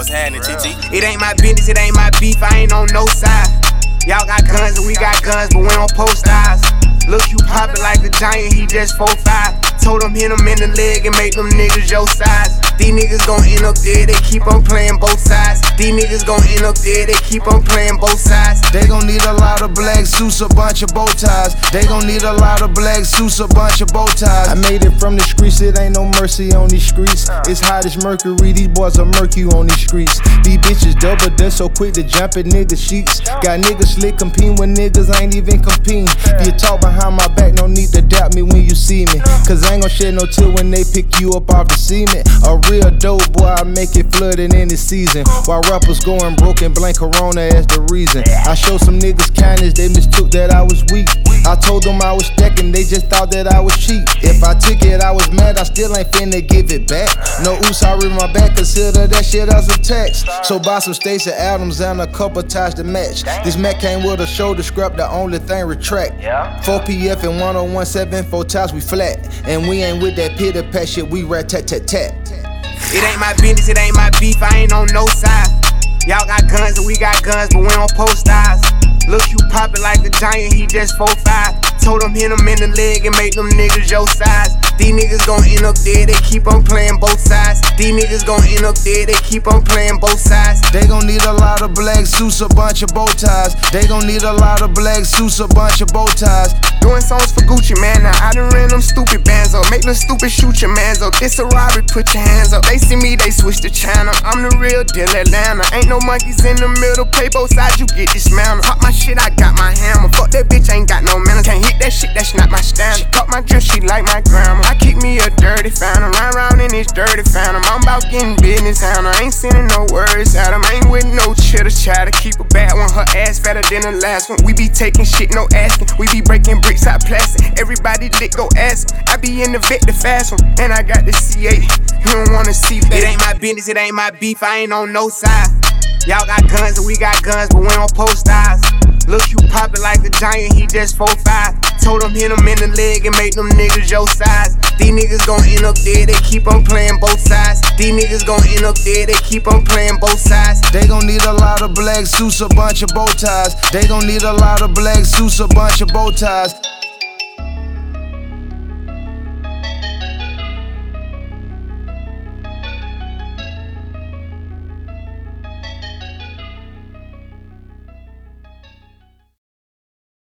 What's happening, TT? It ain't my business, it ain't my beef, I ain't on no side. Y'all got guns and we got guns, but we don't post eyes. Look, you poppin' like a giant, he just 4'5". Told him hit him in the leg and make them niggas your size. These niggas gon' end up dead, they keep on playing both sides. These niggas gon' end up dead, they keep on playing both sides. They gon' need a lot of black suits, a bunch of bow ties. They gon' need a lot of black suits, a bunch of bow ties. I made it from the streets, it ain't no mercy on these streets. It's hot as mercury, these boys are murky on these streets. These bitches double dust so quick to jump in niggas' sheets. Got niggas slick competing with niggas, ain't even competing. You talk behind my back, no need to doubt me when you see me. Cause I ain't gon' shed no tear when they pick you up off the cement. A real dope boy, I make it flooding in the season. While rappers going broke and blame Corona as the reason. I showed some niggas kindness, they mistook that I was weak. I told them I was stacking, they just thought that I was cheap. If I took it, I was mad, I still ain't finna give it back. No oops, I read my back, consider that shit as a text. So buy some Stacey Adams and a couple ties to match. This Mac came with a shoulder scrap, the only thing retract. 4 PF and 1017, 4 times we flat. And we ain't with that pitter pat shit, we rat tat tat tat. It ain't my business, it ain't my beef, I ain't on no side. Y'all got guns and we got guns, but we don't post eyes. Look, you poppin' like a giant, he just 4'5". Told him hit him in the leg and make them niggas your size. These niggas gon' end up dead, they keep on playing both sides. These niggas gon' end up dead, they keep on playing both sides. They gon' need a lot of black suits, a bunch of bow ties. They gon' need a lot of black suits, a bunch of bow ties. Doing songs for Gucci, man, now I done ran them stupid bands up. Make them stupid shoot your mans up. This a robbery, put your hands up. They see me, they switch the channel. I'm the real deal Atlanta. Ain't no monkeys in the middle, play both sides, you get dismantled. Pop my shit, I got my hammer. Fuck that bitch, ain't got no manners. Can't hit that shit, that's not my standard. She caught my drip, she like my grandma. I keep me a dirty phantom, run round in this dirty phantom. I'm about getting business out, I ain't sending no words at him. Ain't with no chitter chatter. Keep a bad one, her ass fatter than the last one. We be taking shit, no asking. We be breaking bricks out plastic. Everybody lit, go ask him. I be in the vet, the fast one, and I got the C8. You don't wanna see that. It ain't my business, it ain't my beef, I ain't on no side. Y'all got guns and we got guns, but we don't post eyes. Look, you poppin' like a giant, he just 4'5". Told him hit him in the leg and make them niggas your size. These niggas gon' end up dead, they keep on playing both sides. These niggas gon' end up dead, they keep on playing both sides. They gon' need a lot of black suits, a bunch of bow ties. They gon' need a lot of black suits, a bunch of bow ties.